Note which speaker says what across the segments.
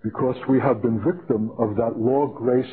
Speaker 1: because we have been victim of that law-grace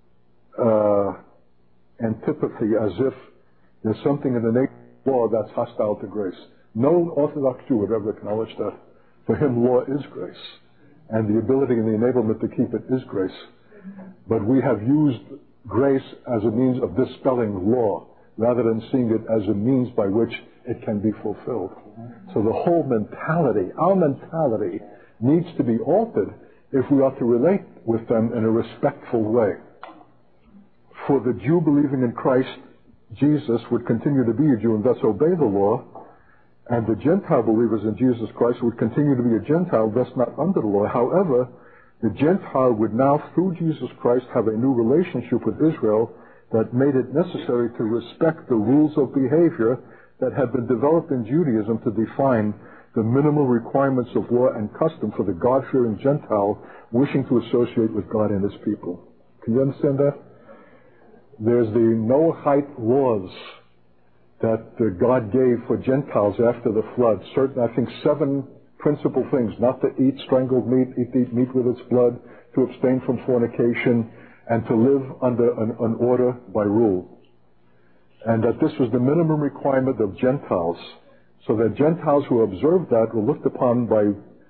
Speaker 1: antipathy, as if there's something in the nature of law that's hostile to grace. No Orthodox Jew would ever acknowledge that. For him, law is grace, and the ability and the enablement to keep it is grace. But we have used grace as a means of dispelling law, rather than seeing it as a means by which it can be fulfilled. So the whole mentality, our mentality, needs to be altered if we are to relate with them in a respectful way. For the Jew believing in Christ, Jesus would continue to be a Jew and thus obey the law, and the Gentile believers in Jesus Christ would continue to be a Gentile, thus not under the law. However, the Gentile would now, through Jesus Christ, have a new relationship with Israel that made it necessary to respect the rules of behavior that had been developed in Judaism to define the minimal requirements of law and custom for the God-fearing Gentile wishing to associate with God and his people. Can you understand that? There's the Noahide laws that God gave for Gentiles after the flood. Certain, I think, 7 principal things: not to eat strangled meat, eat meat with its blood, to abstain from fornication, and to live under an order by rule. And that this was the minimum requirement of Gentiles, so that Gentiles who observed that were looked upon by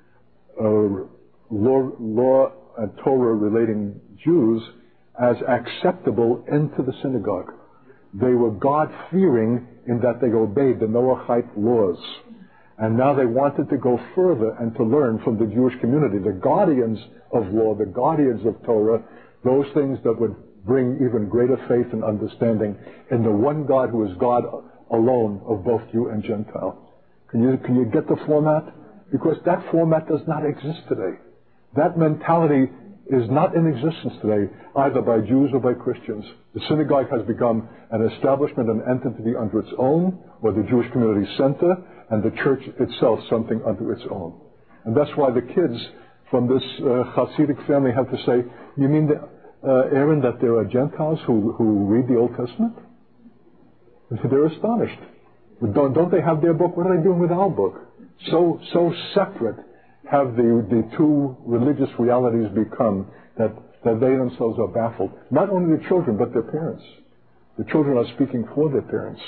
Speaker 1: law and Torah relating Jews as acceptable into the synagogue. They were God-fearing in that they obeyed the Noahide laws. And now they wanted to go further and to learn from the Jewish community, the guardians of law, the guardians of Torah, those things that would bring even greater faith and understanding in the one God who is God alone of both Jew and Gentile. Can you get the format? Because that format does not exist today. That mentality is not in existence today, either by Jews or by Christians. The synagogue has become an establishment, an entity unto its own, or the Jewish community center, and the church itself something unto its own. And that's why the kids from this Hasidic family have to say, you mean, Aaron, that there are Gentiles who read the Old Testament? And so they're astonished. Don't they have their book? What are they doing with our book? So separate have the two religious realities become that they themselves are baffled. Not only the children, but their parents. The children are speaking for their parents.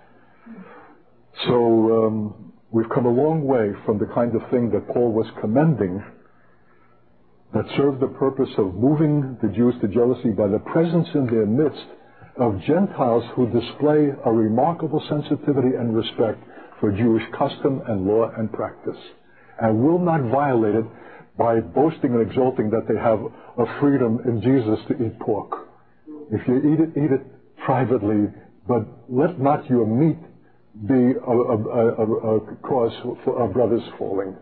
Speaker 1: So we've come a long way from the kind of thing that Paul was commending, that served the purpose of moving the Jews to jealousy by the presence in their midst of Gentiles who display a remarkable sensitivity and respect for Jewish custom and law and practice, and will not violate it by boasting and exulting that they have a freedom in Jesus to eat pork. If you eat it privately, but let not your meat be a cause for our brothers falling.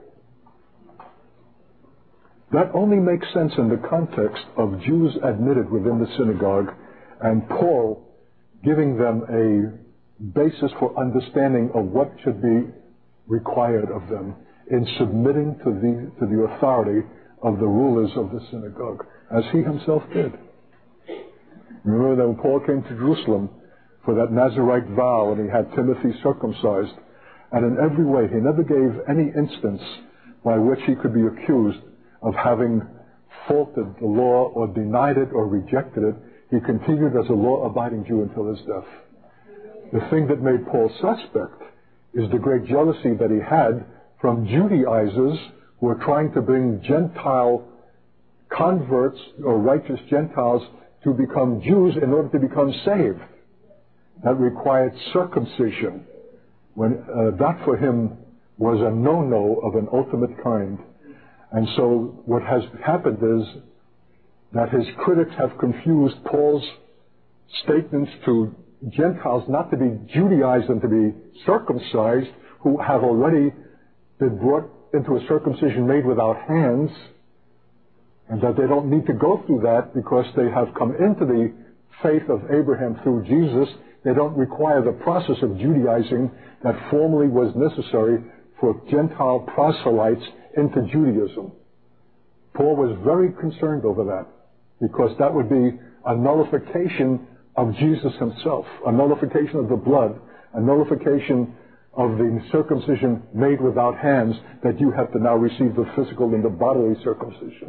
Speaker 1: That only makes sense in the context of Jews admitted within the synagogue and Paul giving them a basis for understanding of what should be required of them in submitting to the authority of the rulers of the synagogue, as he himself did. Remember that when Paul came to Jerusalem for that Nazirite vow and he had Timothy circumcised, and in every way he never gave any instance by which he could be accused of having faulted the law or denied it or rejected it. He continued as a law-abiding Jew until his death. The thing that made Paul suspect is the great jealousy that he had from Judaizers who were trying to bring Gentile converts or righteous Gentiles to become Jews in order to become saved. That required circumcision, when that for him was a no-no of an ultimate kind. And so what has happened is that his critics have confused Paul's statements to Gentiles not to be Judaized and to be circumcised, who have already been brought into a circumcision made without hands, and that they don't need to go through that because they have come into the faith of Abraham through Jesus. They don't require the process of Judaizing that formerly was necessary for Gentile proselytes into Judaism. Paul was very concerned over that, because that would be a nullification of Jesus himself, a nullification of the blood, a nullification of the circumcision made without hands, that you have to now receive the physical and the bodily circumcision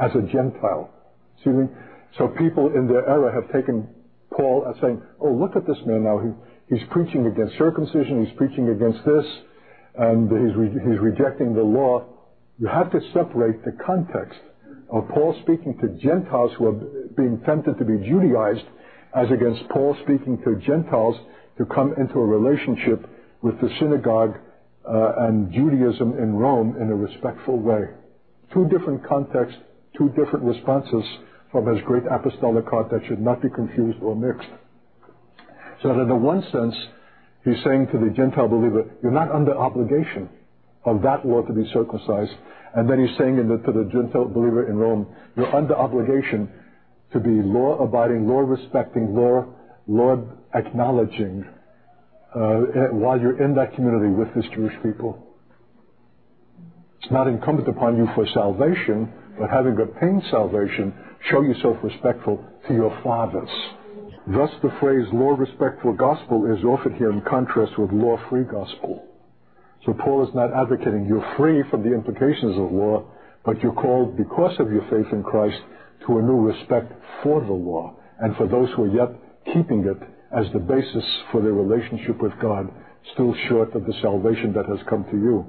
Speaker 1: as a Gentile. See, so people in their era have taken Paul as saying, oh, look at this man now. He's preaching against circumcision. He's preaching against this. And he's rejecting the law. You have to separate the context of Paul speaking to Gentiles who are being tempted to be Judaized as against Paul speaking to Gentiles to come into a relationship with the synagogue and Judaism in Rome in a respectful way. Two different contexts, two different responses from his great apostolic heart that should not be confused or mixed. So that in the one sense, he's saying to the Gentile believer, you're not under obligation of that law to be circumcised. And then he's saying to the Gentile believer in Rome, you're under obligation to be law-abiding, law-respecting, law-acknowledging while you're in that community with this Jewish people. It's not incumbent upon you for salvation, but having obtained salvation, show yourself respectful to your fathers. Thus the phrase law-respectful gospel is offered here in contrast with law-free gospel. So Paul is not advocating you're free from the implications of law, but you're called, because of your faith in Christ, to a new respect for the law, and for those who are yet keeping it as the basis for their relationship with God, still short of the salvation that has come to you.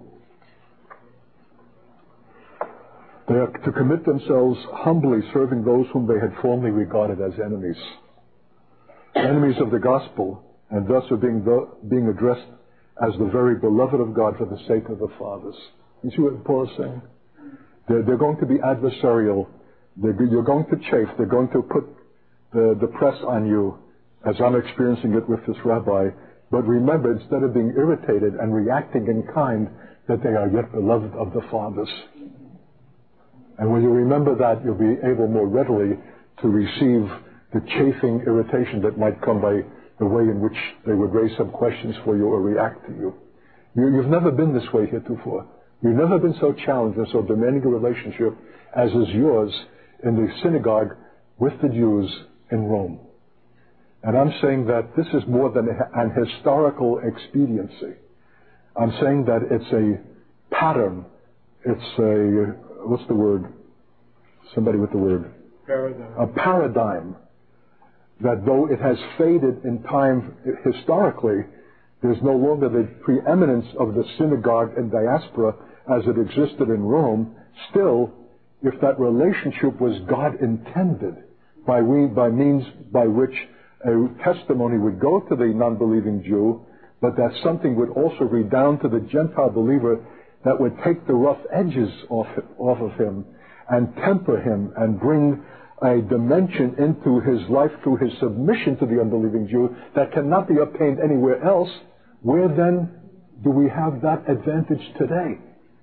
Speaker 1: They are to commit themselves humbly, serving those whom they had formerly regarded as enemies. Enemies of the gospel, and thus are being addressed as the very beloved of God for the sake of the fathers. You see what Paul is saying? They're going to be adversarial. You're going to chafe. They're going to put the press on you, as I'm experiencing it with this rabbi. But remember, instead of being irritated and reacting in kind, that they are yet beloved of the fathers. And when you remember that, you'll be able more readily to receive the chafing irritation that might come by the way in which they would raise some questions for you or react to you. You've never been this way heretofore. You've never been so challenged and so demanding a relationship as is yours in the synagogue with the Jews in Rome. And I'm saying that this is more than an historical expediency. I'm saying that it's a pattern. It's a, what's the word? Somebody with the word.
Speaker 2: Paradigm.
Speaker 1: A paradigm. That though it has faded in time historically, there's no longer the preeminence of the synagogue and diaspora as it existed in Rome. Still, if that relationship was God intended, by means by which a testimony would go to the non-believing Jew, but that something would also redound to the Gentile believer that would take the rough edges off of him and temper him and bring a dimension into his life through his submission to the unbelieving Jew that cannot be obtained anywhere else, where then do we have that advantage today?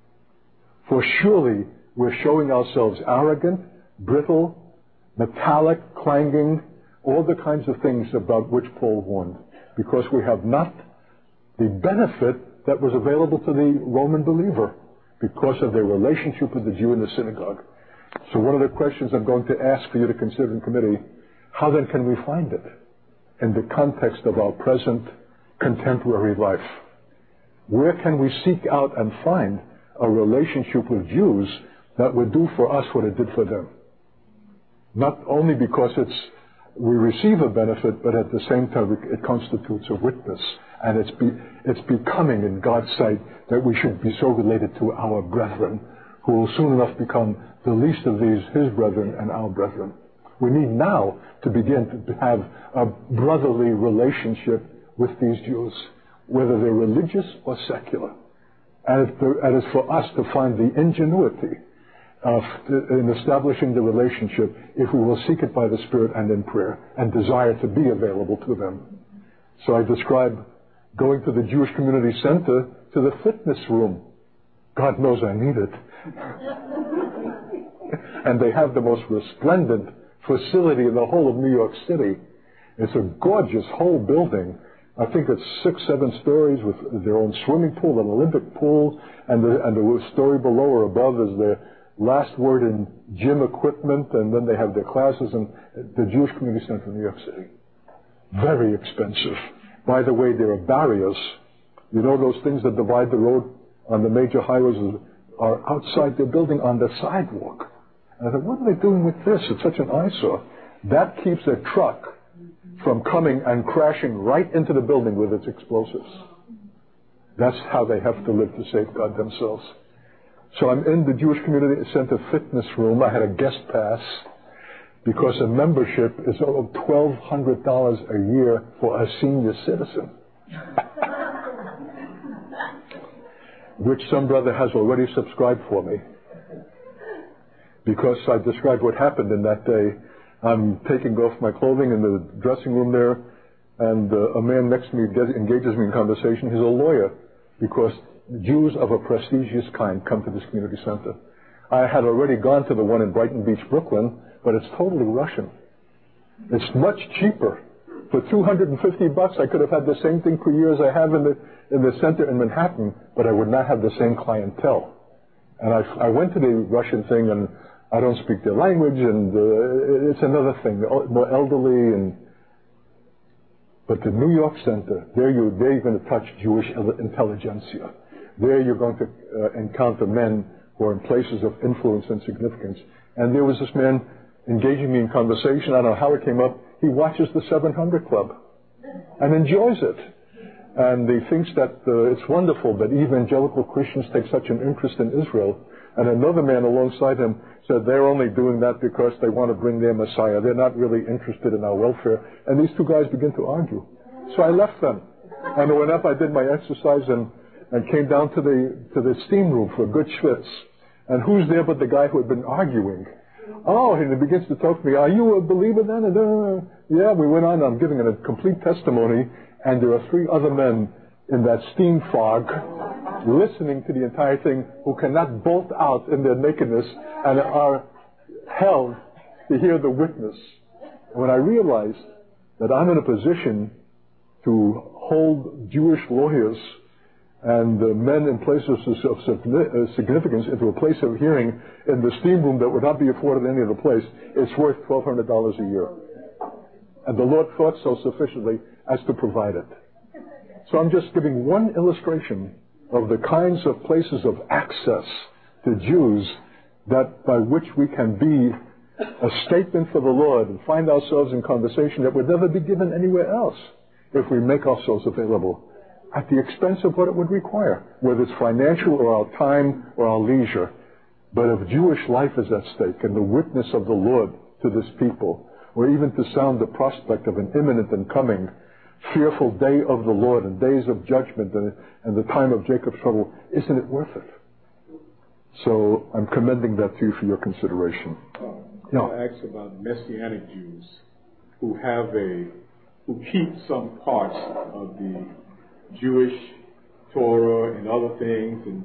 Speaker 1: For surely we're showing ourselves arrogant, brittle, metallic, clanging, all the kinds of things about which Paul warned, because we have not the benefit that was available to the Roman believer because of their relationship with the Jew in the synagogue. So one of the questions I'm going to ask for you to consider in committee, how then can we find it in the context of our present contemporary life? Where can we seek out and find a relationship with Jews that would do for us what it did for them? Not only because we receive a benefit, but at the same time it constitutes a witness. And it's becoming in God's sight that we should be so related to our brethren, who will soon enough become the least of these, his brethren and our brethren. We need now to begin to have a brotherly relationship with these Jews, whether they're religious or secular. And it's for us to find the ingenuity in establishing the relationship if we will seek it by the Spirit and in prayer and desire to be available to them. So I describe going to the Jewish Community Center to the fitness room. God knows I need it. And they have the most resplendent facility in the whole of New York City. It's a gorgeous whole building. I think it's 6-7 stories with their own swimming pool, an Olympic pool, and the story below or above is their last word in gym equipment, and then they have their classes in the Jewish Community Center in New York City. Very expensive. By the way, there are barriers. You know those things that divide the road on the major highways are outside their building on the sidewalk. And I thought, what are they doing with this? It's such an eyesore. That keeps a truck from coming and crashing right into the building with its explosives. That's how they have to live to safeguard themselves. So I'm in the Jewish Community Center fitness room. I had a guest pass because a membership is $1,200 a year for a senior citizen, which some brother has already subscribed for me. Because I described what happened in that day. I'm taking off my clothing in the dressing room there, and a man next to me engages me in conversation. He's a lawyer, because Jews of a prestigious kind come to this community center. I had already gone to the one in Brighton Beach, Brooklyn, but it's totally Russian. It's much cheaper. For $250, I could have had the same thing per year as I have in the center in Manhattan, but I would not have the same clientele. And I went to the Russian thing, and I don't speak their language, and it's another thing, more elderly. But the New York Center, there you're going to touch Jewish intelligentsia. There you're going to encounter men who are in places of influence and significance. And there was this man engaging me in conversation. I don't know how it came up. He watches the 700 Club and enjoys it. And he thinks that it's wonderful that evangelical Christians take such an interest in Israel. And another man alongside him said they're only doing that because they want to bring their Messiah. They're not really interested in our welfare. And these two guys begin to argue. So I left them. And I went up, I did my exercise, and came down to the steam room for a good schwitz. And who's there but the guy who had been arguing? Oh, and he begins to talk to me. Are you a believer then? And, yeah, we went on. I'm giving it a complete testimony. And there are three other men in that steam fog listening to the entire thing who cannot bolt out in their nakedness and are held to hear the witness. And when I realized that I'm in a position to hold Jewish lawyers and men in places of significance into a place of hearing in the steam room that would not be afforded any other place, it's worth $1,200 a year. And the Lord thought so sufficiently as to provide it. So I'm just giving one illustration of the kinds of places of access to Jews that by which we can be a statement for the Lord and find ourselves in conversation that would never be given anywhere else if we make ourselves available at the expense of what it would require, whether it's financial or our time or our leisure. But if Jewish life is at stake and the witness of the Lord to this people, or even to sound the prospect of an imminent and coming fearful day of the Lord and days of judgment and the time of Jacob's trouble, isn't it worth it? So I'm commending that to you for your consideration.
Speaker 2: I asked about Messianic Jews who keep some parts of the Jewish Torah and other things,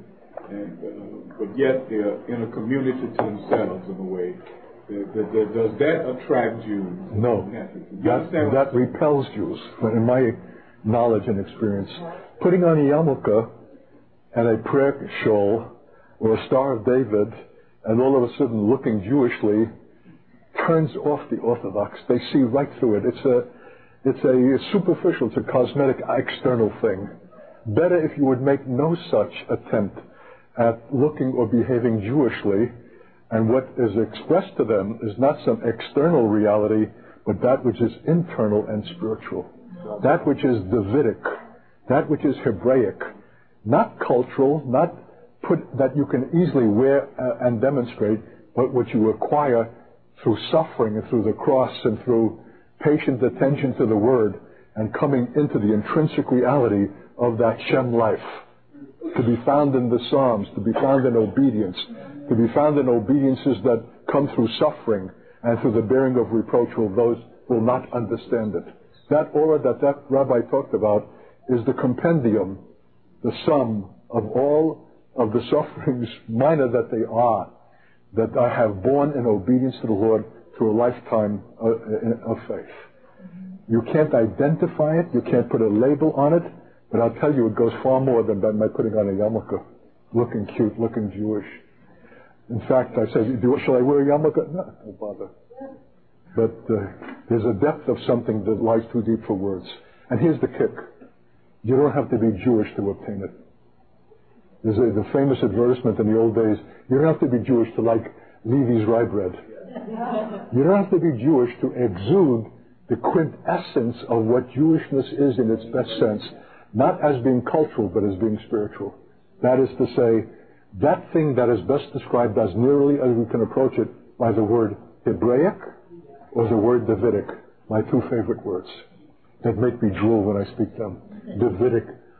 Speaker 2: but yet they're in a community to themselves in a way. Does that attract Jews?
Speaker 1: No. That repels Jews, in my knowledge and experience. Putting on a yarmulke and a prayer shawl or a Star of David and all of a sudden looking Jewishly turns off the Orthodox. They see right through it. It's a superficial, it's a cosmetic, external thing. Better if you would make no such attempt at looking or behaving Jewishly, and what is expressed to them is not some external reality, but that which is internal and spiritual. That which is Davidic, that which is Hebraic, not cultural, not that you can easily wear and demonstrate, but what you acquire through suffering and through the cross and through patient attention to the Word and coming into the intrinsic reality of that Shem life. To be found in the Psalms, to be found in obedience, to be found in obediences that come through suffering and through the bearing of reproach will those who will not understand it. That aura that rabbi talked about is the compendium, the sum of all of the sufferings, minor that they are, that I have borne in obedience to the Lord through a lifetime of faith. You can't identify it, you can't put a label on it, but I'll tell you it goes far more than by putting on a yarmulke, looking cute, looking Jewish. In fact, I said, shall I wear a yarmulke? No, don't bother. But there's a depth of something that lies too deep for words. And here's the kick. You don't have to be Jewish to obtain it. There's the famous advertisement in the old days, you don't have to be Jewish to like Levi's rye bread. You don't have to be Jewish to exude the quintessence of what Jewishness is in its best sense, not as being cultural, but as being spiritual. That is to say, that thing that is best described as nearly as we can approach it by the word Hebraic or the word Davidic, my two favorite words that make me drool when I speak them. Davidic.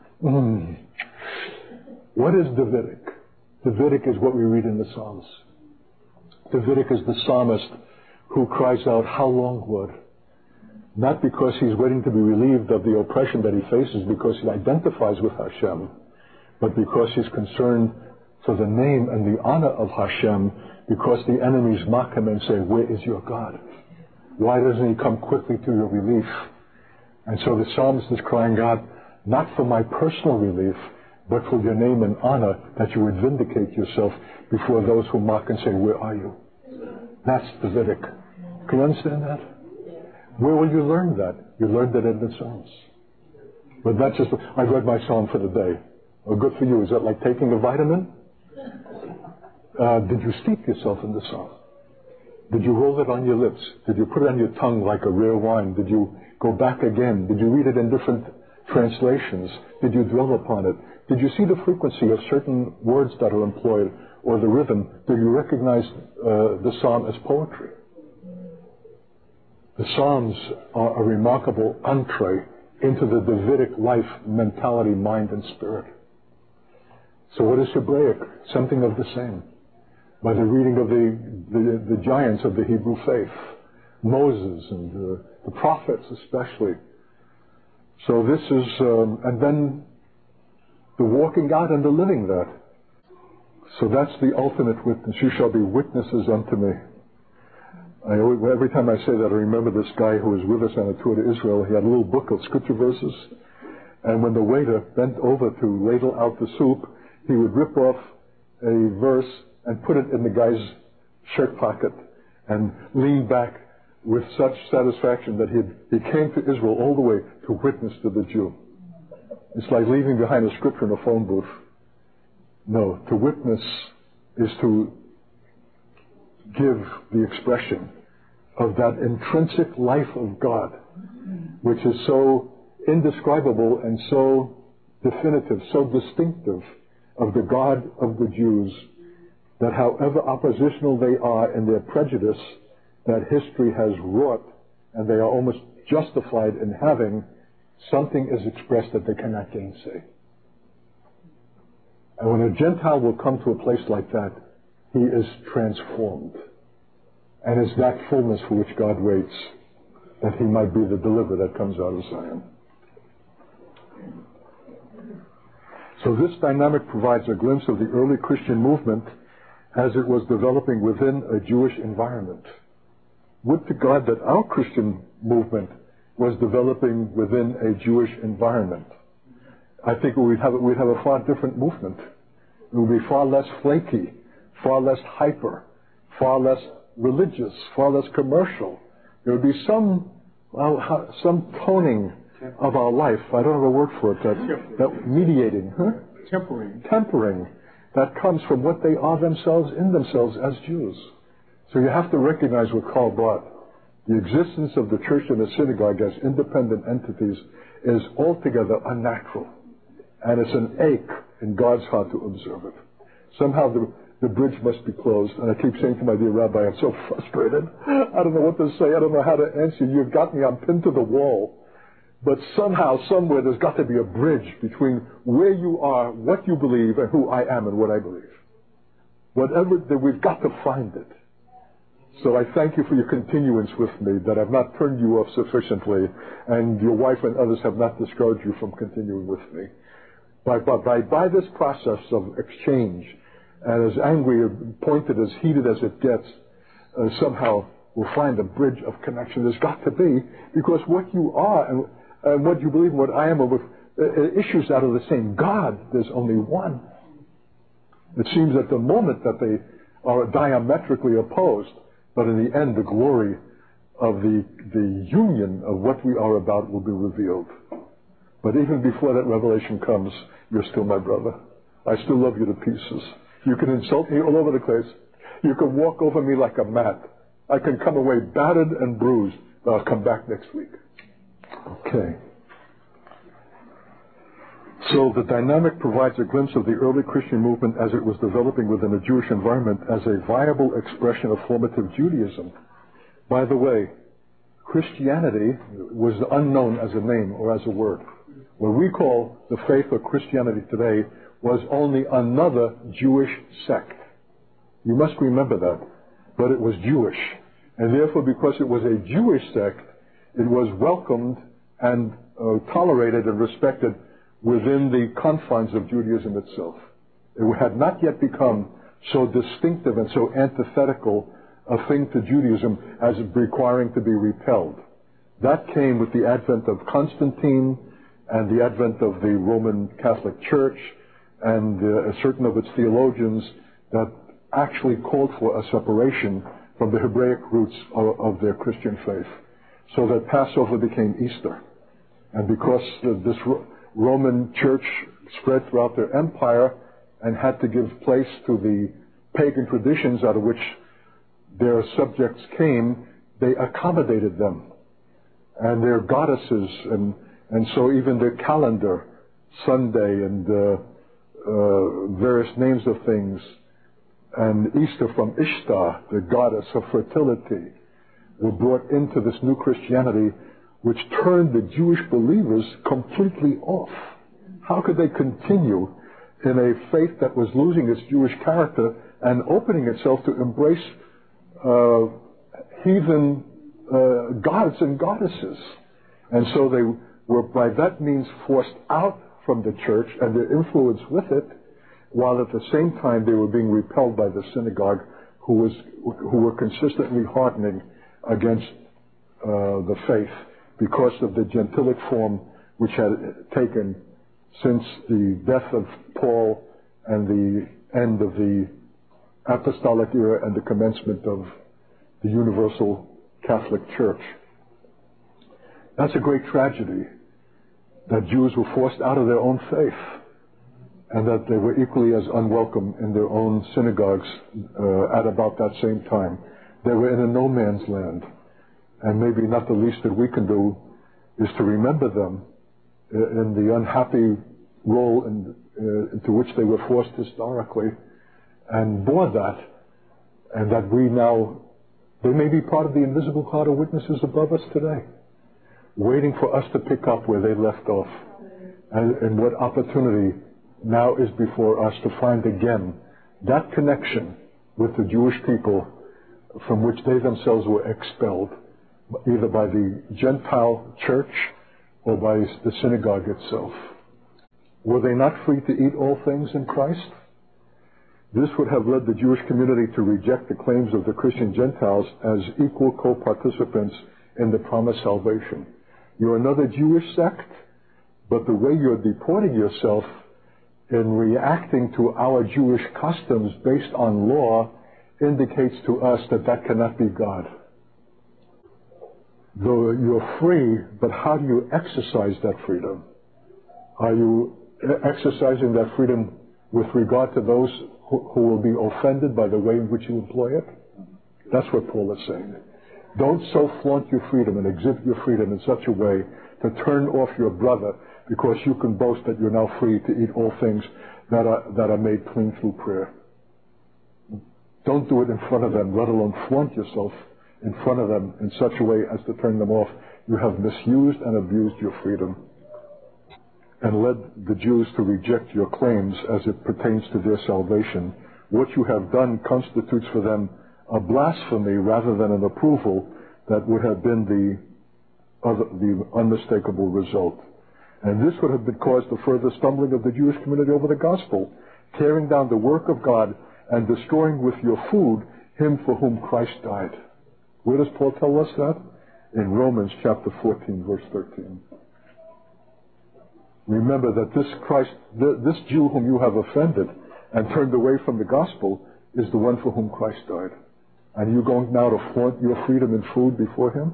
Speaker 1: What is Davidic? Davidic is what we read in the Psalms. Davidic is the psalmist who cries out, "How long, Lord?" Not because he's waiting to be relieved of the oppression that he faces because he identifies with Hashem, but because he's concerned for the name and the honor of Hashem, because the enemies mock him and say, "Where is your God? Why doesn't he come quickly to your relief?" And so the psalmist is crying out, not for my personal relief, but for your name and honor, that you would vindicate yourself before those who mock and say, "Where are you?" That's Davidic. Can you understand that? Where will you learn that? You learned it in the Psalms. But that's just, I read my Psalm for the day. Well, good for you. Is that like taking a vitamin? Did you steep yourself in the Psalm? Did you roll it on your lips? Did you put it on your tongue like a rare wine? Did you go back again? Did you read it in different translations? Did you dwell upon it? Did you see the frequency of certain words that are employed or the rhythm? Did you recognize the Psalm as poetry? The Psalms are a remarkable entree into the Davidic life, mentality, mind, and spirit. So what is Hebraic? Something of the same. By the reading of the giants of the Hebrew faith, Moses and the prophets especially. So this is, and then the walking out and the living that. So that's the ultimate witness. You shall be witnesses unto me. Every time I say that, I remember this guy who was with us on a tour to Israel. He had a little book of scripture verses. And when the waiter bent over to ladle out the soup, he would rip off a verse and put it in the guy's shirt pocket and lean back with such satisfaction that he came to Israel all the way to witness to the Jew. It's like leaving behind a scripture in a phone booth. No, to witness is to give the expression of that intrinsic life of God, which is so indescribable and so definitive, so distinctive of the God of the Jews, that however oppositional they are in their prejudice that history has wrought, and they are almost justified in having, something is expressed that they cannot gainsay. And when a Gentile will come to a place like that, he is transformed. And it's that fullness for which God waits, that he might be the deliverer that comes out of Zion. So this dynamic provides a glimpse of the early Christian movement as it was developing within a Jewish environment. Would to God that our Christian movement was developing within a Jewish environment. I think we'd have a far different movement. It would be far less flaky, far less hyper, far less religious, far less commercial. There would be some toning of our life. I don't have a word for it. That mediating, tempering. That comes from what they are themselves in themselves as Jews. So you have to recognize what Karl brought. The existence of the church and the synagogue as independent entities is altogether unnatural. And it's an ache in God's heart to observe it. Somehow the bridge must be closed. And I keep saying to my dear Rabbi, I'm so frustrated. I don't know what to say. I don't know how to answer. You've got me. I'm pinned to the wall. But somehow, somewhere, there's got to be a bridge between where you are, what you believe, and who I am and what I believe. Whatever, we've got to find it. So I thank you for your continuance with me, that I've not turned you off sufficiently, and your wife and others have not discouraged you from continuing with me. By this process of exchange, and as angry, pointed, as heated as it gets, somehow we'll find a bridge of connection. There's got to be, because what you are and what you believe and what I am are with issues out of the same God. There's only one. It seems at the moment that they are diametrically opposed, but in the end, the glory of the union of what we are about will be revealed. But even before that revelation comes, you're still my brother. I still love you to pieces. You can insult me all over the place. You can walk over me like a mat. I can come away battered and bruised, but I'll come back next week. Okay. So the dynamic provides a glimpse of the early Christian movement as it was developing within a Jewish environment as a viable expression of formative Judaism. By the way, Christianity was unknown as a name or as a word. What we call the faith of Christianity today was only another Jewish sect. You must remember that. But it was Jewish. And therefore, because it was a Jewish sect, it was welcomed and tolerated and respected within the confines of Judaism itself. It had not yet become so distinctive and so antithetical a thing to Judaism as requiring to be repelled. That came with the advent of Constantine and the advent of the Roman Catholic Church and certain of its theologians that actually called for a separation from the Hebraic roots of their Christian faith, so that Passover became Easter. And because this Roman Church spread throughout their empire and had to give place to the pagan traditions out of which their subjects came, they accommodated them and their goddesses, and so even their calendar, Sunday and various names of things, and Easter from Ishtar, the goddess of fertility, were brought into this new Christianity, which turned the Jewish believers completely off. How could they continue in a faith that was losing its Jewish character and opening itself to embrace heathen gods and goddesses? And so they were by that means forced out from the church and their influence with it, while at the same time they were being repelled by the synagogue, who were consistently hardening against the faith because of the gentilic form which had taken since the death of Paul and the end of the apostolic era and the commencement of the universal Catholic Church. That's a great tragedy, that Jews were forced out of their own faith and that they were equally as unwelcome in their own synagogues at about that same time. They were in a no man's land, and maybe not the least that we can do is to remember them in the unhappy role into which they were forced historically, and bore that, and that we now, they may be part of the invisible cloud of witnesses above us today, waiting for us to pick up where they left off, and what opportunity now is before us to find again that connection with the Jewish people from which they themselves were expelled, either by the Gentile church or by the synagogue itself. Were they not free to eat all things in Christ? This would have led the Jewish community to reject the claims of the Christian Gentiles as equal co-participants in the promised salvation. You're another Jewish sect, but the way you're deporting yourself in reacting to our Jewish customs based on law indicates to us that that cannot be God. Though you're free, but how do you exercise that freedom? Are you exercising that freedom with regard to those who will be offended by the way in which you employ it? That's what Paul is saying. Don't so flaunt your freedom and exhibit your freedom in such a way to turn off your brother because you can boast that you're now free to eat all things that are made clean through prayer. Don't do it in front of them, let alone flaunt yourself in front of them in such a way as to turn them off. You have misused and abused your freedom and led the Jews to reject your claims as it pertains to their salvation. What you have done constitutes for them a blasphemy rather than an approval that would have been the unmistakable result. And this would have been caused the further stumbling of the Jewish community over the gospel, tearing down the work of God and destroying with your food him for whom Christ died. Where does Paul tell us that? In Romans chapter 14, verse 13. Remember that this Christ, this Jew whom you have offended and turned away from the gospel is the one for whom Christ died. And you going now to flaunt your freedom in food before him?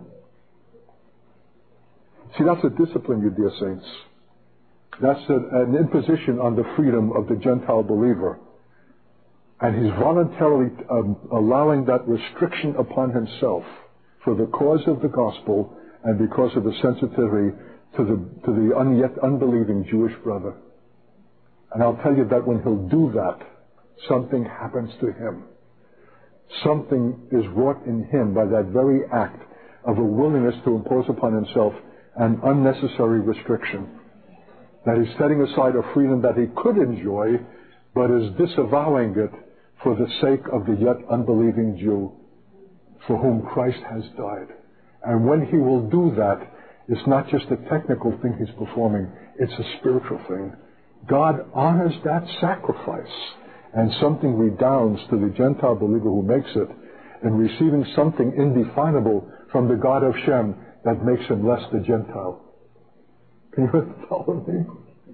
Speaker 1: See, that's a discipline, you dear saints. That's an imposition on the freedom of the Gentile believer. And he's voluntarily allowing that restriction upon himself for the cause of the gospel and because of the sensitivity to the yet unbelieving Jewish brother. And I'll tell you that when he'll do that, something happens to him. Something is wrought in him by that very act of a willingness to impose upon himself an unnecessary restriction. That he's setting aside a freedom that he could enjoy, but is disavowing it for the sake of the yet unbelieving Jew for whom Christ has died. And when he will do that, it's not just a technical thing he's performing, it's a spiritual thing. God honors that sacrifice, and something redounds to the Gentile believer who makes it in receiving something indefinable from the God of Shem that makes him less the Gentile. Can you follow me?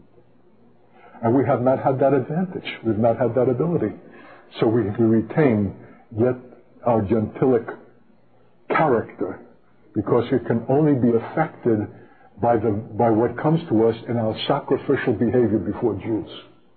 Speaker 1: And we have not had that advantage. We've not had that ability. So we retain yet our gentilic character, because it can only be affected by what comes to us in our sacrificial behavior before Jews.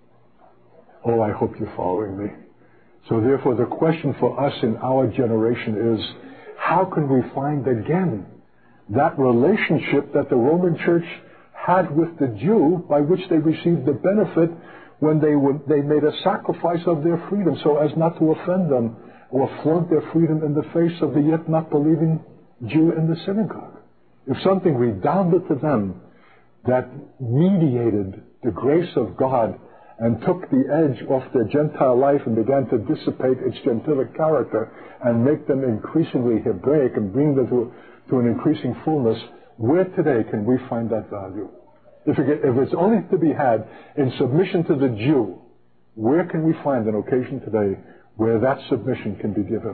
Speaker 1: Oh, I hope you're following me. So therefore, the question for us in our generation is, how can we find again that relationship that the Roman Church had with the Jew, by which they received the benefit when they made a sacrifice of their freedom so as not to offend them or flaunt their freedom in the face of the yet not believing Jew in the synagogue? If something redounded to them that mediated the grace of God and took the edge off their Gentile life and began to dissipate its gentilic character and make them increasingly Hebraic and bring them to an increasing fullness, where today can we find that value? If it's only to be had in submission to the Jew, where can we find an occasion today where that submission can be given?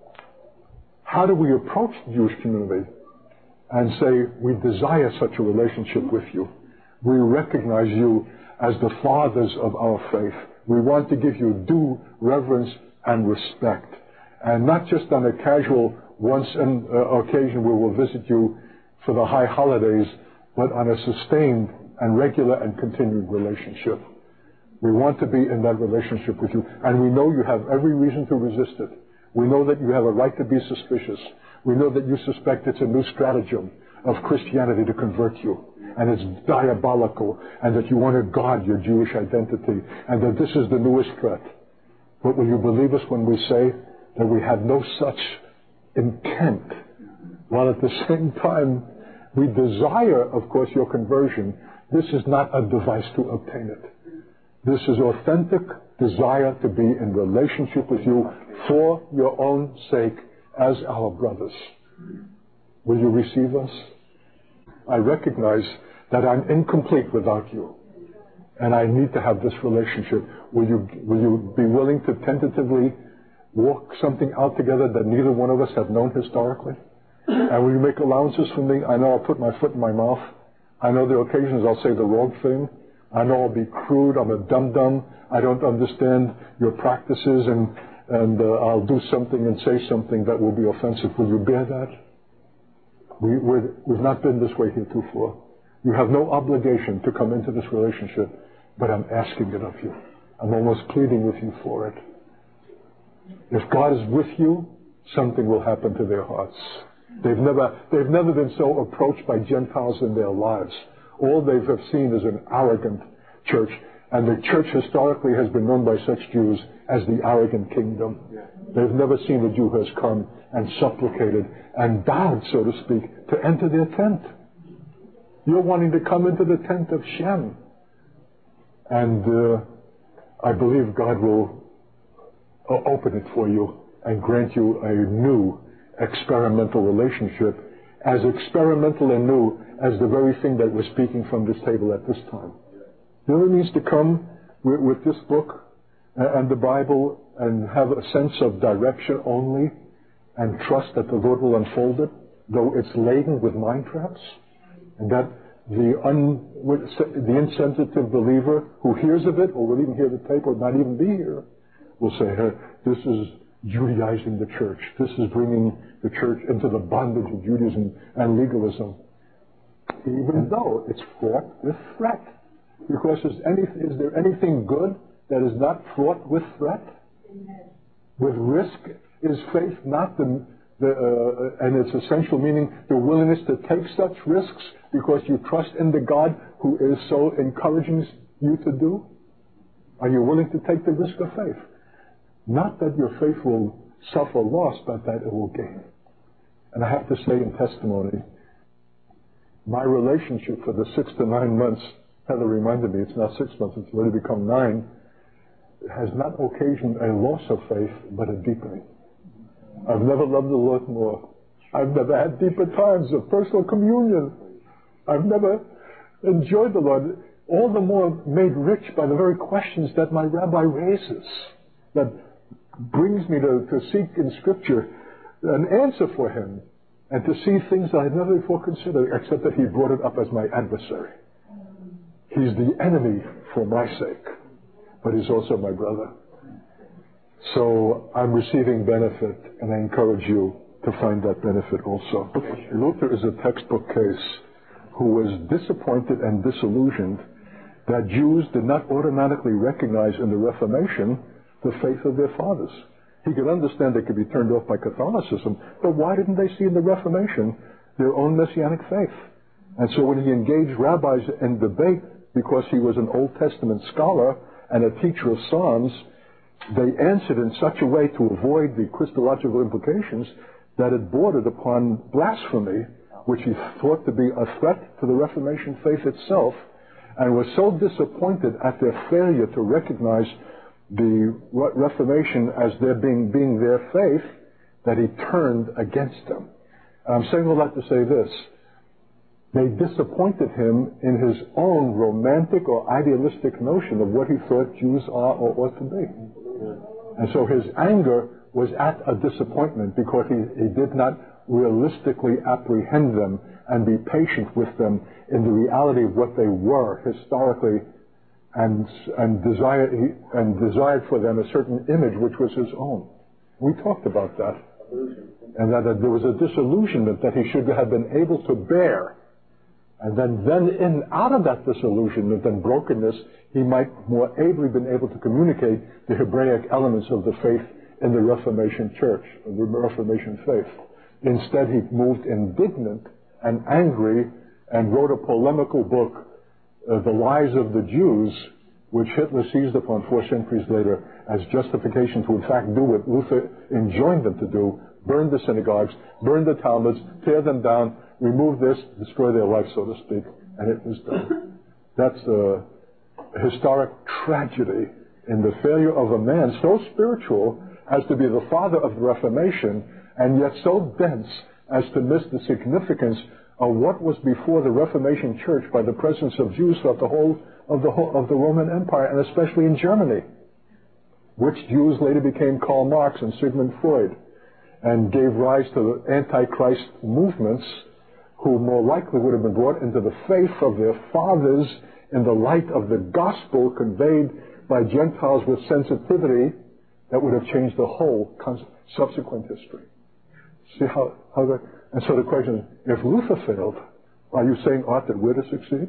Speaker 1: How do we approach the Jewish community and say, we desire such a relationship with you? We recognize you as the fathers of our faith. We want to give you due reverence and respect. And not just on a casual occasion where we'll visit you for the high holidays, but on a sustained and regular and continued relationship. We want to be in that relationship with you. And we know you have every reason to resist it. We know that you have a right to be suspicious. We know that you suspect it's a new stratagem of Christianity to convert you, and it's diabolical, and that you want to guard your Jewish identity, and that this is the newest threat. But will you believe us when we say that we have no such intent, while at the same time we desire, of course, your conversion? This is not a device to obtain it. This is authentic desire to be in relationship with you for your own sake as our brothers. Will you receive us? I recognize that I'm incomplete without you, and I need to have this relationship. Will you be willing to tentatively walk something out together that neither one of us have known historically? And will you make allowances for me? I know I'll put my foot in my mouth. I know there are occasions I'll say the wrong thing. I know I'll be crude. I'm a dum-dum. I don't understand your practices, and I'll do something and say something that will be offensive. Will you bear that? We've not been this way heretofore. You have no obligation to come into this relationship, but I'm asking it of you. I'm almost pleading with you for it. If God is with you, something will happen to their hearts. They've never been so approached by Gentiles in their lives. All they have seen is an arrogant church, and the church historically has been known by such Jews as the arrogant kingdom. They've never seen a Jew who has come and supplicated and bowed, so to speak, to enter their tent. You're wanting to come into the tent of Shem. And I believe God will open it for you and grant you a new experimental relationship, as experimental and new as the very thing that we're speaking from this table at this time. You know what it means to come with this book and the Bible and have a sense of direction only and trust that the Lord will unfold it, though it's laden with mind traps, and that the insensitive believer who hears of it or will even hear the tape or not even be here will say, hey, this is Judaizing the church. This is bringing the church into the bondage of Judaism and legalism, even though it's fraught with threat. Because is there anything good that is not fraught with threat? With risk is faith not and its essential meaning, the willingness to take such risks because you trust in the God who is so encouraging you to do? Are you willing to take the risk of faith? Not that your faith will suffer loss, but that it will gain. And I have to say in testimony, my relationship for the 6 to 9 months, Heather reminded me, it's not 6 months, it's already become 9, has not occasioned a loss of faith, but a deepening. I've never loved the Lord more. I've never had deeper times of personal communion. I've never enjoyed the Lord, all the more made rich by the very questions that my rabbi raises, that brings me to seek in Scripture an answer for him, and to see things that I had never before considered, except that he brought it up as my adversary. He's the enemy for my sake, but he's also my brother. So I'm receiving benefit, and I encourage you to find that benefit also. Luther is a textbook case who was disappointed and disillusioned that Jews did not automatically recognize in the Reformation the faith of their fathers. He could understand they could be turned off by Catholicism, but why didn't they see in the Reformation their own Messianic faith? And so when he engaged rabbis in debate, because he was an Old Testament scholar and a teacher of Psalms, they answered in such a way to avoid the Christological implications that it bordered upon blasphemy, which he thought to be a threat to the Reformation faith itself, and was so disappointed at their failure to recognize the Reformation as their being their faith, that he turned against them. I'm saying all that to say this. They disappointed him in his own romantic or idealistic notion of what he thought Jews are or ought to be. And so his anger was at a disappointment because he did not realistically apprehend them and be patient with them in the reality of what they were historically, and desired for them a certain image which was his own. We talked about that. And that there was a disillusionment that he should have been able to bear. And then out of that disillusionment and brokenness, he might more ably been able to communicate the Hebraic elements of the faith in the Reformation church, the Reformation faith. Instead, he moved indignant and angry and wrote a polemical book, The Lies of the Jews, which Hitler seized upon 4 centuries later as justification to in fact do what Luther enjoined them to do: burn the synagogues, burn the Talmuds, tear them down, remove this, destroy their life, so to speak, and it was done. That's a historic tragedy in the failure of a man so spiritual as to be the father of the Reformation, and yet so dense as to miss the significance of what was before the Reformation Church by the presence of Jews throughout the whole of the Roman Empire, and especially in Germany, which Jews later became Karl Marx and Sigmund Freud, and gave rise to the Antichrist movements, who more likely would have been brought into the faith of their fathers in the light of the gospel conveyed by Gentiles with sensitivity that would have changed the whole subsequent history. See how that... And so the question is, if Luther failed, are you saying, Art, that we're to succeed?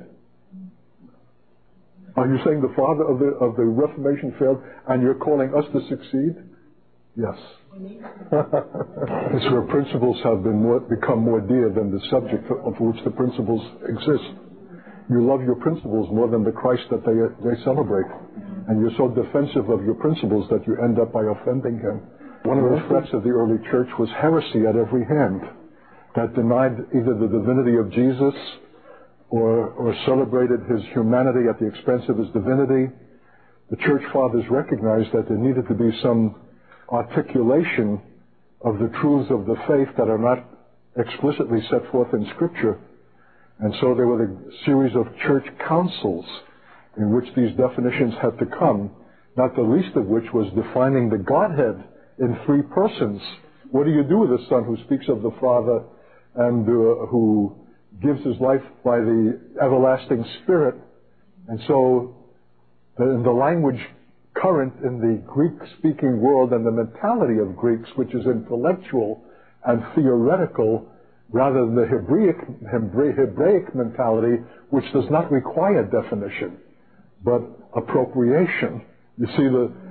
Speaker 1: Are you saying the father of the Reformation failed and you're calling us to succeed? Yes. It's where principles have become more dear than the subject of which the principles exist. You love your principles more than the Christ that they celebrate. And you're so defensive of your principles that you end up by offending him. One of the threats of the early church was heresy at every hand that denied either the divinity of Jesus or celebrated his humanity at the expense of his divinity. The church fathers recognized that there needed to be some articulation of the truths of the faith that are not explicitly set forth in Scripture. And so there were a series of church councils in which these definitions had to come, not the least of which was defining the Godhead in 3 persons. What do you do with a Son who speaks of the Father and who gives his life by the everlasting Spirit? And so in the language current in the Greek-speaking world and the mentality of Greeks, which is intellectual and theoretical, rather than the Hebraic mentality, which does not require definition, but appropriation. You see,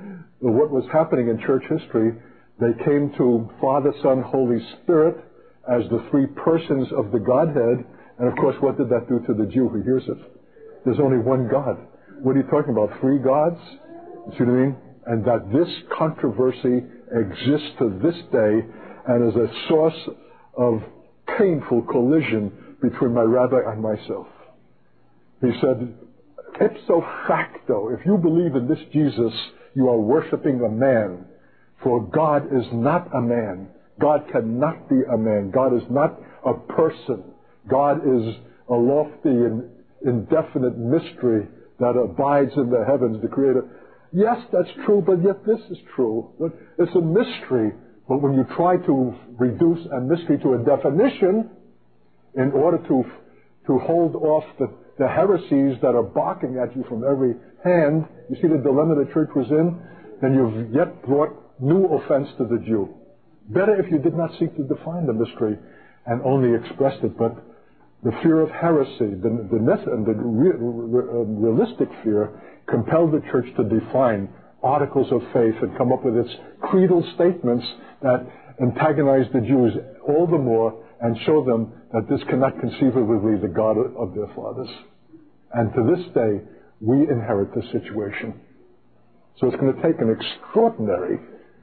Speaker 1: what was happening in church history, they came to Father, Son, Holy Spirit as the three persons of the Godhead. And of course, what did that do to the Jew who hears it? There's only one God. What are you talking about? Three gods? You see what I mean? And that this controversy exists to this day and is a source of painful collision between my rabbi and myself. He said, ipso facto, if you believe in this Jesus, you are worshiping a man. For God is not a man. God cannot be a man. God is not a person. God is a lofty and indefinite mystery that abides in the heavens, the Creator. Yes, that's true, but yet this is true. It's a mystery. But when you try to reduce a mystery to a definition in order to hold off the heresies that are barking at you from every hand, you see the dilemma the church was in? Then you've yet brought new offense to the Jew. Better if you did not seek to define the mystery and only expressed it, but the fear of heresy, the realistic fear, compelled the church to define articles of faith and come up with its creedal statements that antagonize the Jews all the more and show them that this cannot conceivably be the God of their fathers. And to this day, we inherit this situation. So it's going to take an extraordinary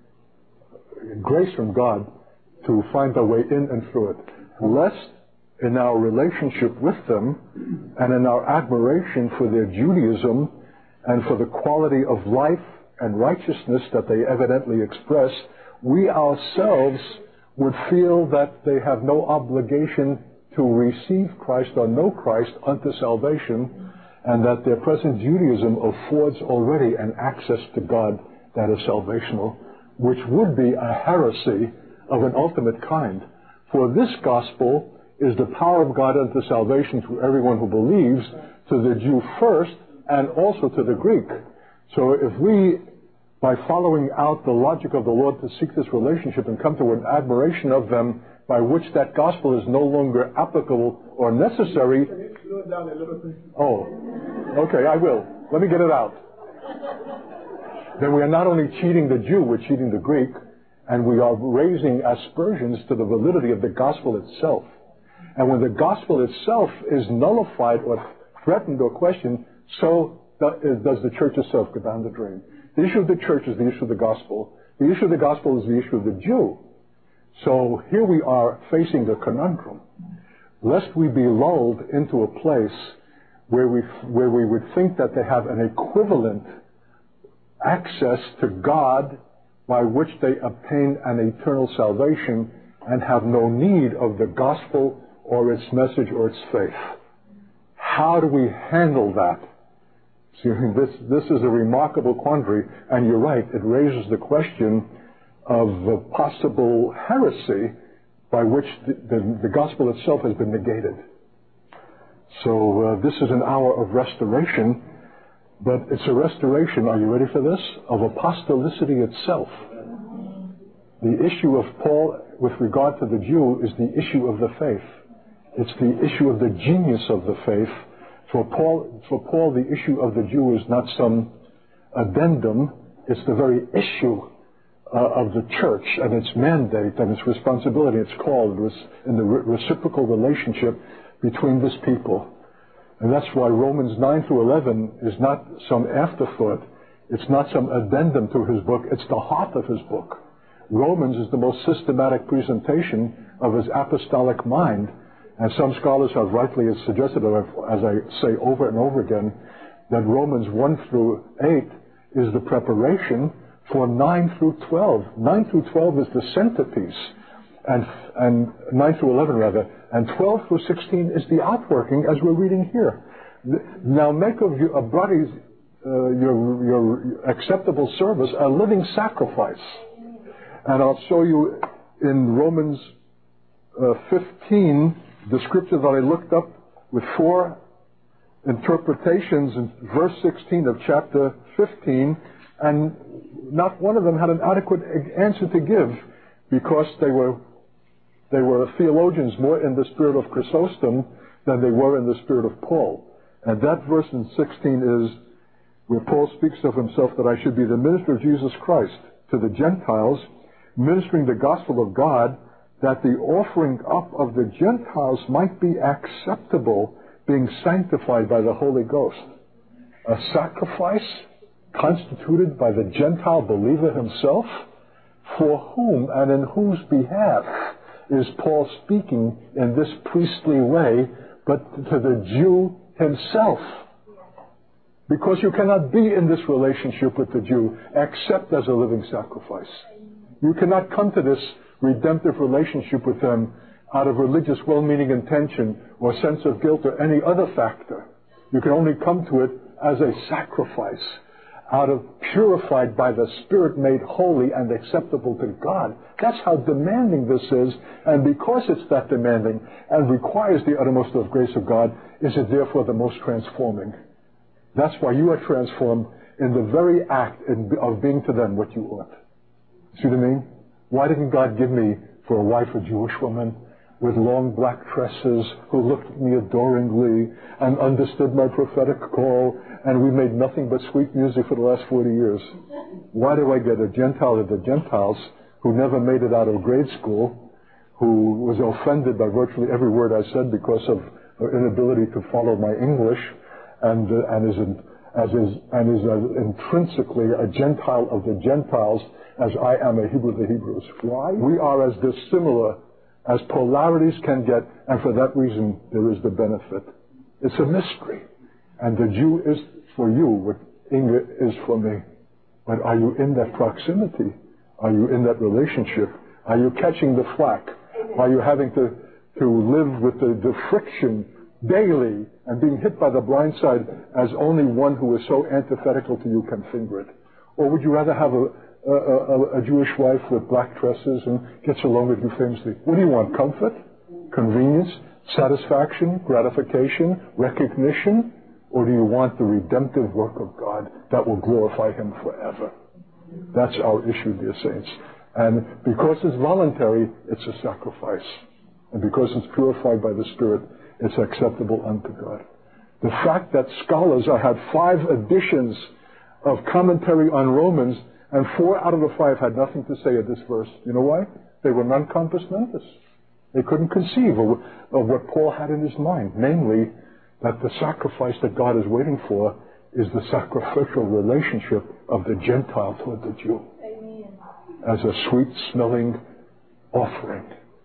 Speaker 1: grace from God to find our way in and through it. Lest in our relationship with them and in our admiration for their Judaism and for the quality of life and righteousness that they evidently express, we ourselves would feel that they have no obligation to receive Christ or know Christ unto salvation, and that their present Judaism affords already an access to God that is salvational, which would be a heresy of an ultimate kind. For this gospel is the power of God unto salvation to everyone who believes, to the Jew first, and also to the Greek. So if we, by following out the logic of the Lord to seek this relationship and come to an admiration of them by which that gospel is no longer applicable or necessary...
Speaker 2: Can you slow it down a little bit?
Speaker 1: Oh, okay, I will. Let me get it out. Then we are not only cheating the Jew, we're cheating the Greek, and we are raising aspersions to the validity of the gospel itself. And when the gospel itself is nullified or threatened or questioned, so does the church itself go down the drain. The issue of the church is the issue of the gospel. The issue of the gospel is the issue of the Jew. So here we are facing a conundrum. Lest we be lulled into a place where we would think that they have an equivalent access to God by which they obtain an eternal salvation and have no need of the gospel or its message or its faith. How do we handle that? See, this is a remarkable quandary, and you're right, it raises the question of the possible heresy by which the gospel itself has been negated. So this is an hour of restoration, but it's a restoration, are you ready for this, of apostolicity itself. The issue of Paul with regard to the Jew is the issue of the faith. It's the issue of the genius of the faith. For Paul, the issue of the Jew is not some addendum. It's the very issue of the church and its mandate and its responsibility. It's called in the reciprocal relationship between this people. And that's why Romans 9 through 11 is not some afterthought. It's not some addendum to his book. It's the heart of his book. Romans is the most systematic presentation of his apostolic mind. And some scholars have rightly suggested, as I say over and over again, that Romans 1 through 8 is the preparation for 9 through 12. 9 through 12 is the centerpiece, and 9 through 11 rather, and 12 through 16 is the outworking, as we're reading here. Now make of your bodies, your acceptable service, a living sacrifice. And I'll show you in Romans 15, the scripture that I looked up with 4 interpretations in verse 16 of chapter 15, and not one of them had an adequate answer to give, because they were theologians more in the spirit of Chrysostom than they were in the spirit of Paul. And that verse in 16 is, where Paul speaks of himself that I should be the minister of Jesus Christ to the Gentiles, ministering the gospel of God, that the offering up of the Gentiles might be acceptable, being sanctified by the Holy Ghost. A sacrifice constituted by the Gentile believer himself? For whom and in whose behalf is Paul speaking in this priestly way, but to the Jew himself? Because you cannot be in this relationship with the Jew except as a living sacrifice. You cannot come to this redemptive relationship with them out of religious well-meaning intention or sense of guilt or any other factor. You can only come to it as a sacrifice, out of purified by the Spirit, made holy and acceptable to God. That's how demanding this is, and because it's that demanding and requires the uttermost of grace of God, is it therefore the most transforming. That's why you are transformed in the very act of being to them what you ought. See what I mean? Why didn't God give me for a wife a Jewish woman with long black tresses who looked at me adoringly and understood my prophetic call, and we made nothing but sweet music for the last 40 years? Why do I get a Gentile of the Gentiles who never made it out of grade school, who was offended by virtually every word I said because of her inability to follow my English, and is intrinsically a Gentile of the Gentiles as I am a Hebrew of the Hebrews? Why? We are as dissimilar as polarities can get, and for that reason there is the benefit. It's a mystery. And the Jew is for you what Inga is for me. But are you in that proximity? Are you in that relationship? Are you catching the flack? Are you having to live with the friction daily and being hit by the blind side as only one who is so antithetical to you can finger it? Or would you rather have a Jewish wife with black tresses and gets along with you famously? What do you want? Comfort? Convenience? Satisfaction? Gratification? Recognition? Or do you want the redemptive work of God that will glorify Him forever? That's our issue, dear saints. And because it's voluntary, it's a sacrifice. And because it's purified by the Spirit, it's acceptable unto God. The fact that scholars, I had 5 editions of commentary on Romans, and 4 out of the 5 had nothing to say at this verse. You know why? They were non compos mentis. They couldn't conceive of what Paul had in his mind, namely that the sacrifice that God is waiting for is the sacrificial relationship of the Gentile toward the Jew. Amen. As a sweet-smelling offering.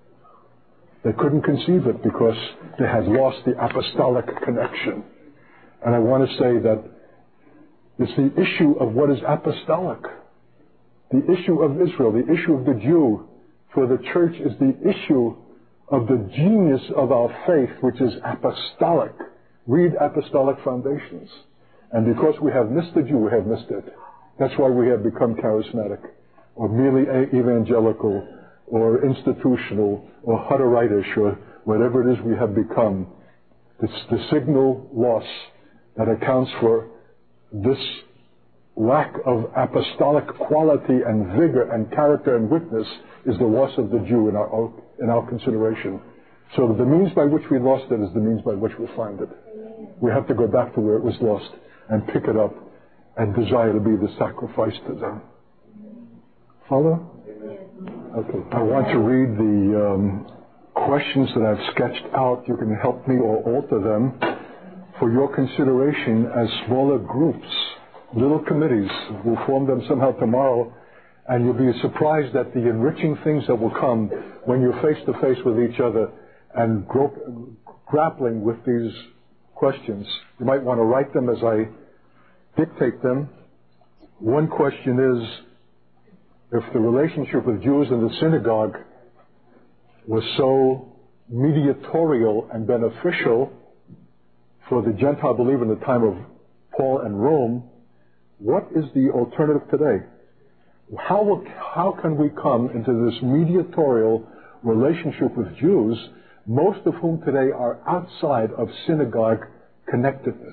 Speaker 1: They couldn't conceive it because they had lost the apostolic connection. And I want to say that it's the issue of what is apostolic. The issue of Israel, the issue of the Jew for the church is the issue of the genius of our faith, which is apostolic. Read Apostolic Foundations. And because we have missed the Jew, we have missed it. That's why we have become charismatic, or merely evangelical, or institutional, or Hutteritis, or whatever it is we have become. It's the signal loss that accounts for this lack of apostolic quality and vigor and character and witness is the loss of the Jew in our consideration. So the means by which we lost it is the means by which we find it. We have to go back to where it was lost and pick it up and desire to be the sacrifice to them. Follow? Okay. I want to read the questions that I've sketched out. You can help me or alter them for your consideration as smaller groups, little committees. We'll form them somehow tomorrow, and you'll be surprised at the enriching things that will come when you're face to face with each other and grappling with these questions. You might want to write them as I dictate them. One question is, if the relationship with Jews in the synagogue was so mediatorial and beneficial for the Gentile believer in the time of Paul and Rome, what is the alternative today? How can we come into this mediatorial relationship with Jews, most of whom today are outside of synagogue connectedness?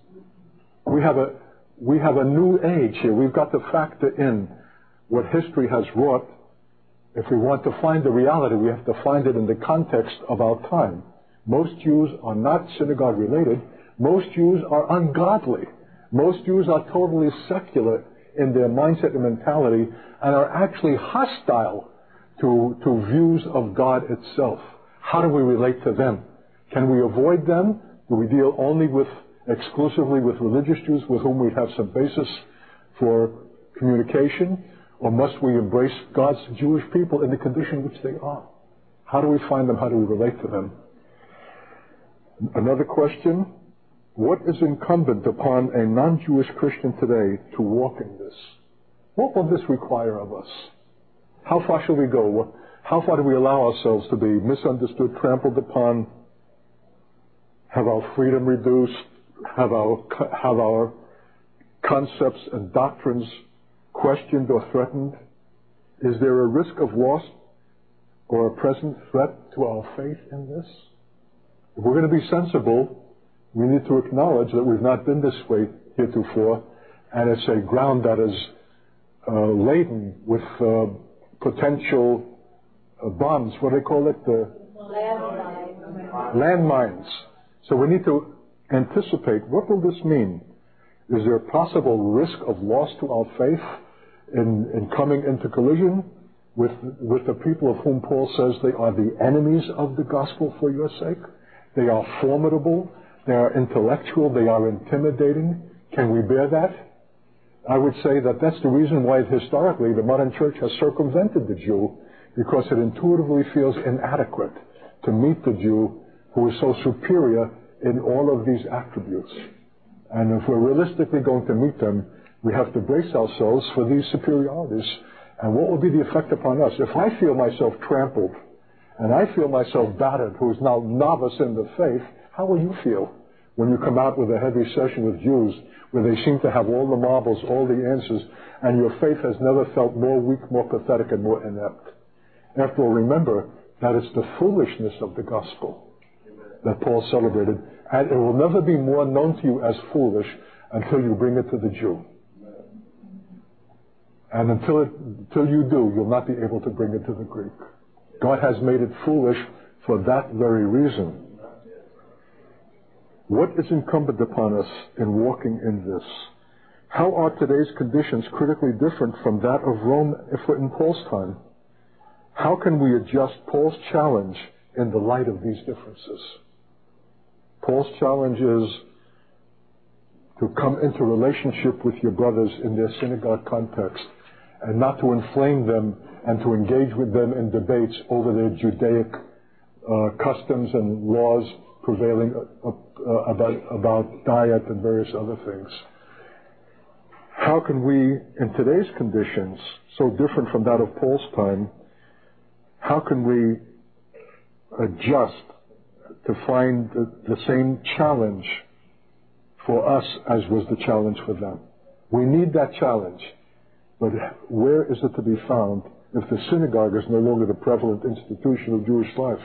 Speaker 1: We have a new age here. We've got to factor in what history has wrought. If we want to find the reality, we have to find it in the context of our time. Most Jews are not synagogue related. Most Jews are ungodly. Most Jews are totally secular in their mindset and mentality and are actually hostile to views of God itself. How do we relate to them? Can we avoid them? Do we deal only exclusively with religious Jews with whom we have some basis for communication? Or must we embrace God's Jewish people in the condition which they are? How do we find them? How do we relate to them? Another question: what is incumbent upon a non-Jewish Christian today to walk in this? What will this require of us? How far shall we go? How far do we allow ourselves to be misunderstood, trampled upon, have our freedom reduced, have our concepts and doctrines questioned or threatened? Is there a risk of loss or a present threat to our faith in this? If we're going to be sensible, we need to acknowledge that we've not been this way heretofore, and it's a ground that is laden with potential bombs. What do they call it? Landmines. So we need to anticipate, what will this mean? Is there a possible risk of loss to our faith in coming into collision with the people of whom Paul says they are the enemies of the gospel for your sake? They are formidable, they are intellectual, they are intimidating. Can we bear that? I would say that that's the reason why historically the modern church has circumvented the Jew, because it intuitively feels inadequate to meet the Jew who is so superior in all of these attributes. And if we're realistically going to meet them, we have to brace ourselves for these superiorities. And what will be the effect upon us? If I feel myself trampled, and I feel myself battered, who is now novice in the faith, how will you feel when you come out with a heavy session with Jews where they seem to have all the marbles, all the answers, and your faith has never felt more weak, more pathetic, and more inept? After all, remember that it's the foolishness of the gospel that Paul celebrated, and it will never be more known to you as foolish until you bring it to the Jew. And until you do, you'll not be able to bring it to the Greek. God has made it foolish for that very reason. What is incumbent upon us in walking in this? How are today's conditions critically different from that of Rome in Paul's time? How can we adjust Paul's challenge in the light of these differences? Paul's challenge is to come into relationship with your brothers in their synagogue context and not to inflame them and to engage with them in debates over their Judaic customs and laws prevailing about diet and various other things. How can we, in today's conditions, so different from that of Paul's time, how can we adjust to find the same challenge for us as was the challenge for them? We need that challenge, but where is it to be found if the synagogue is no longer the prevalent institution of Jewish life?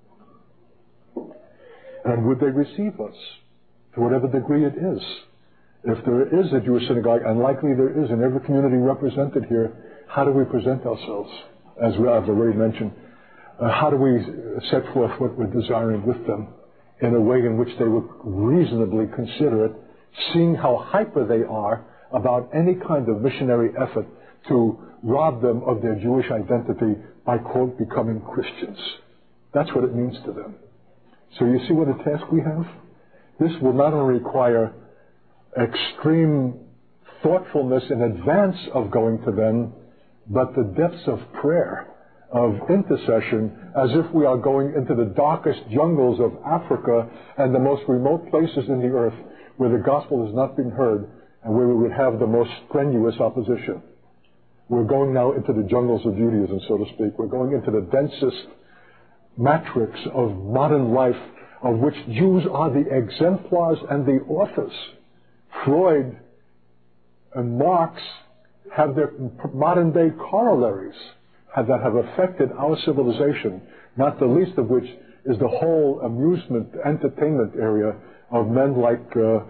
Speaker 1: And would they receive us to whatever degree it is? If there is a Jewish synagogue, and likely there is in every community represented here, how do we present ourselves? As I've already mentioned, how do we set forth what we're desiring with them in a way in which they would reasonably consider it, seeing how hyper they are about any kind of missionary effort to rob them of their Jewish identity by, quote, becoming Christians. That's what it means to them. So you see what a task we have? This will not only require extreme thoughtfulness in advance of going to them, but the depths of prayer, of intercession, as if we are going into the darkest jungles of Africa and the most remote places in the earth where the gospel has not been heard and where we would have the most strenuous opposition. We're going now into the jungles of Judaism, so to speak. We're going into the densest matrix of modern life, of which Jews are the exemplars and the authors. Freud and Marx have their modern-day corollaries that have affected our civilization, not the least of which is the whole amusement, entertainment area of men like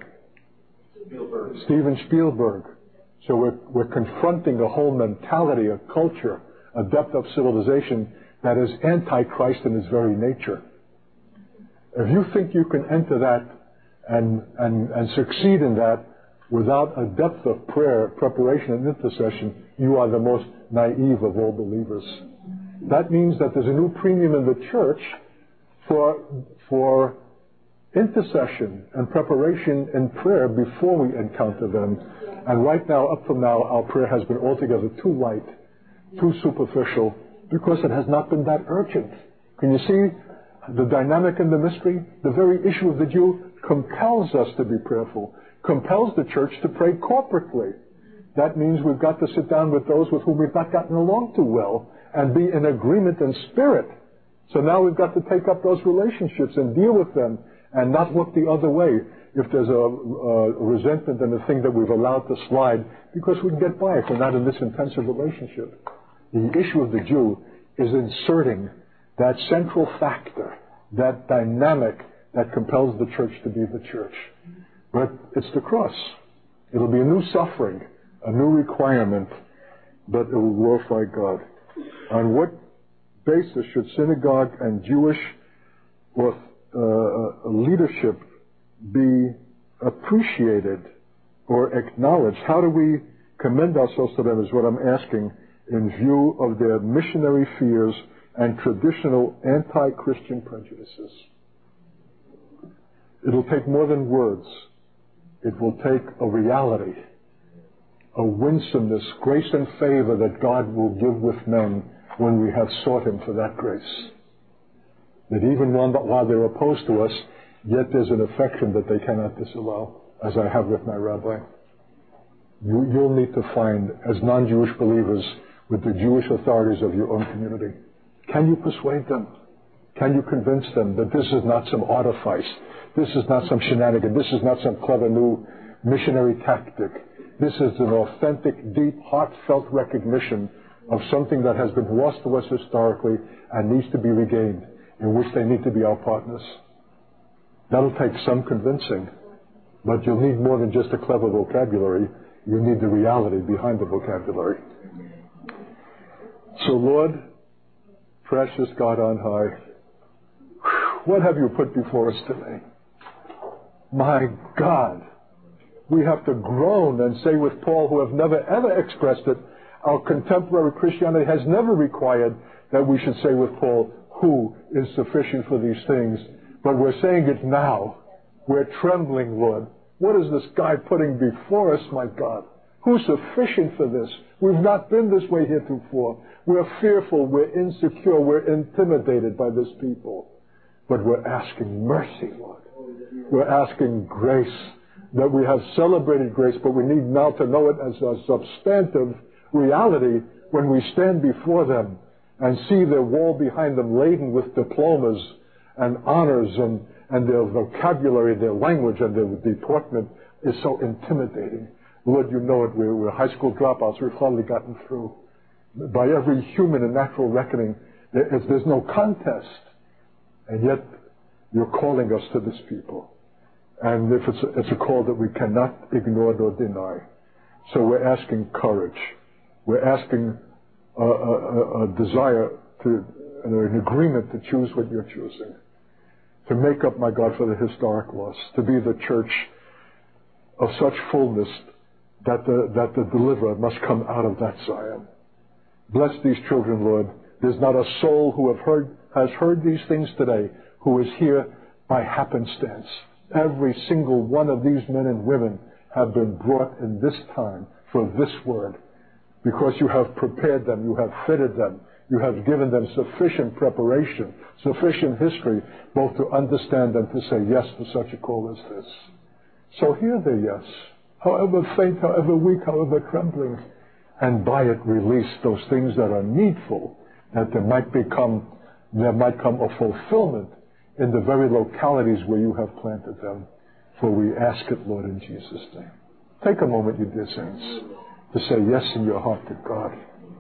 Speaker 1: Steven Spielberg. So we're confronting a whole mentality, a culture, a depth of civilization that is antichrist in its very nature. If you think you can enter that and succeed in that, without a depth of prayer, preparation, and intercession, you are the most naive of all believers. That means that there's a new premium in the church for intercession and preparation in prayer before we encounter them. And right now, up till now, our prayer has been altogether too light, too superficial, because it has not been that urgent. Can you see the dynamic in the mystery? The very issue of the Jew compels us to be prayerful, compels the church to pray corporately. That means we've got to sit down with those with whom we've not gotten along too well and be in agreement in spirit. So now we've got to take up those relationships and deal with them and not look the other way if there's a resentment and a thing that we've allowed to slide because we can get by if we're not in this intensive relationship. The issue of the Jew is inserting that central factor, that dynamic that compels the church to be the church. But it's the cross. It'll be a new suffering, a new requirement, but it will glorify God. On what basis should synagogue and Jewish leadership be appreciated or acknowledged? How do we commend ourselves to them is what I'm asking, in view of their missionary fears and traditional anti-Christian prejudices. It'll take more than words. It will take a reality, a winsomeness, grace and favor that God will give with men when we have sought Him for that grace. That even while they're opposed to us, yet there's an affection that they cannot disallow, as I have with my rabbi. You'll need to find, as non-Jewish believers, with the Jewish authorities of your own community. Can you persuade them? Can you convince them that this is not some artifice? This is not some shenanigan. This is not some clever new missionary tactic. This is an authentic, deep, heartfelt recognition of something that has been lost to us historically and needs to be regained, in which they need to be our partners. That'll take some convincing, but you'll need more than just a clever vocabulary. You need the reality behind the vocabulary. So, Lord, precious God on high, what have you put before us today? My God, we have to groan and say with Paul, who have never ever expressed it, our contemporary Christianity has never required that we should say with Paul, who is sufficient for these things? But we're saying it now. We're trembling, Lord. What is this guy putting before us, my God? Who's sufficient for this? We've not been this way heretofore. We're fearful, we're insecure, we're intimidated by this people. But we're asking mercy, Lord. We're asking grace, that we have celebrated grace, but we need now to know it as a substantive reality when we stand before them and see their wall behind them laden with diplomas and honors and their vocabulary, their language, and their deportment is so intimidating. Lord, you know it. We're high school dropouts. We've hardly gotten through. By every human and natural reckoning, there's no contest. And yet, you're calling us to this people. And if it's a call that we cannot ignore nor deny. So we're asking courage. We're asking a desire an agreement to choose what you're choosing. To make up, my God, for the historic loss. To be the church of such fullness that the deliverer must come out of that Zion. Bless these children, Lord. There's not a soul who has heard these things today who is here by happenstance. Every single one of these men and women have been brought in this time for this word, because you have prepared them, you have fitted them, you have given them sufficient preparation, sufficient history, both to understand and to say yes to such a call as this. So hear their yes, however faint, however weak, however trembling, and by it release those things that are needful, that there might come a fulfillment in the very localities where you have planted them. For we ask it, Lord, in Jesus' name. Take a moment, you dear saints, to say yes in your heart to God.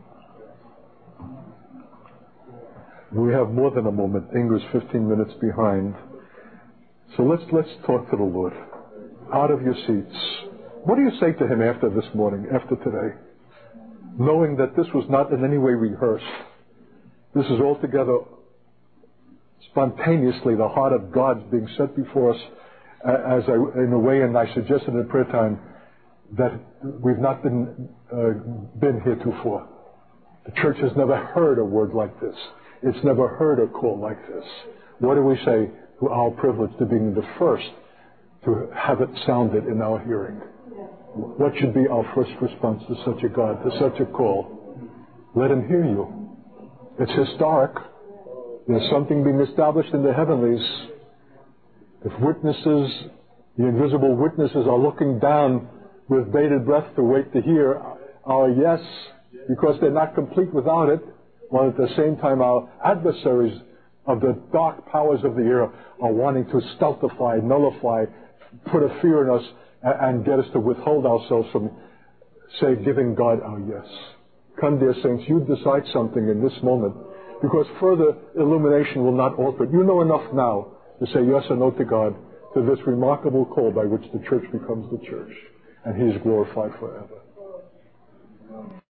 Speaker 1: We have more than a moment. Ingrid's 15 minutes behind. So let's talk to the Lord. Out of your seats. What do you say to Him after this morning, after today? Knowing that this was not in any way rehearsed. This is altogether spontaneously the heart of God being set before us in a way, and I suggested in prayer time, that we've not been heretofore. The church has never heard a word like this. It's never heard a call like this. What do we say to our privilege to being the first to have it sounded in our hearing? What should be our first response to such a God, to such a call? Let him hear you. It's historic. There's something being established in the heavenlies. If witnesses, the invisible witnesses, are looking down with bated breath to wait to hear our yes, because they're not complete without it, while at the same time our adversaries of the dark powers of the air are wanting to stultify, nullify, put a fear in us, and get us to withhold ourselves from, say, giving God our yes. Come, dear saints, you decide something in this moment, because further illumination will not alter it. You know enough now to say yes or no to God, to this remarkable call by which the church becomes the church, and he is glorified forever.